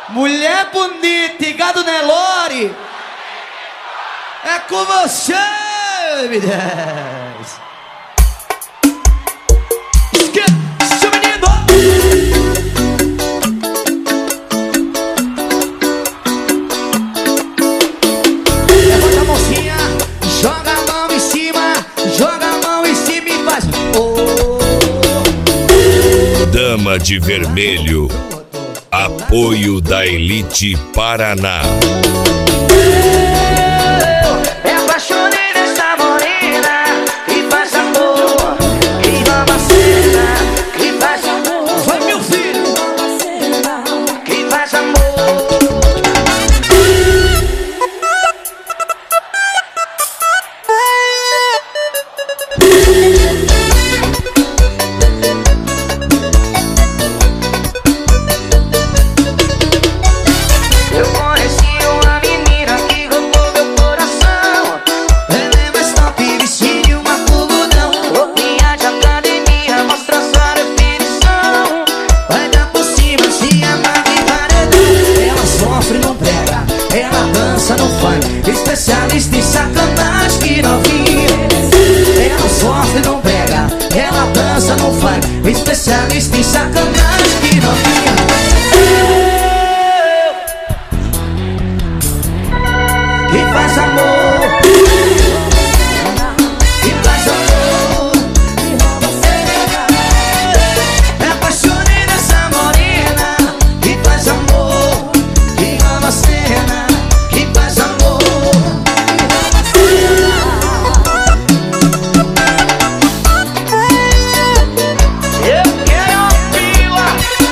Mulher bonita e gado Nelore, é com você, me desce. Seu menino. Levanta a mãozinha, joga a mão em cima, joga a mão em cima e faz. Dama de Vermelho, apoio da Elite Paraná. Me apaixonei nessa morena que faz amor, que rouba a cena, que faz amor. Vai, meu filho, Que faz amor. Eu conheci uma menina que roubou meu coração. ela é mais top, vestido uma cubudão. Roupinha de academia, mostra sua definição. Vai dar por cima, se amarra em paredão. Ela sofre, não pega, ela dança no funk. Especialista em sacanagem que novinha. Ela sofre, não pega, ela dança no funk. Especialista em sacanagem que novinha. Que faz amor, que faz amor. Me apaixonei nessa morena que faz amor, que ama a cena, que faz amor. Eu quero ouvi-la.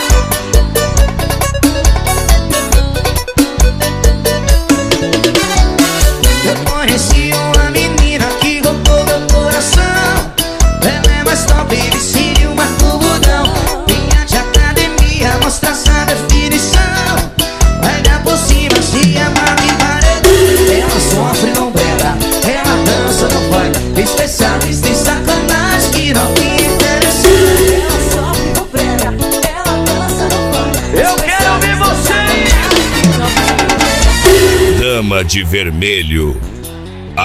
Eu conheci uma menina que roubou meu coração. Ela é mais top, vestido uma cubudão. Vinha de academia, mostra essa definição. Vai dar por cima, se amarra em paredão. Ela sofre, não pega, ela dança no funk. Especialista em sacanagem que não me interessa. Ela sofre, não pega, ela dança no funk. Eu quero ouvir você. Dama de Vermelho,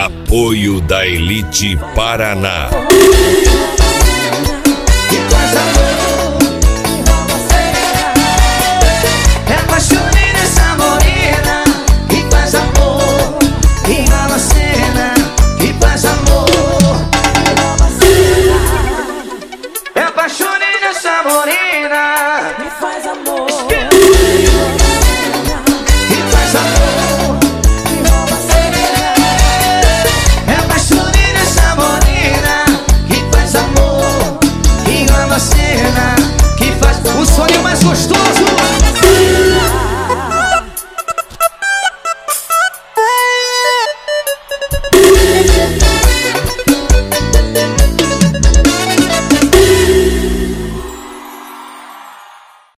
apoio da Elite Paraná. Que faz amor.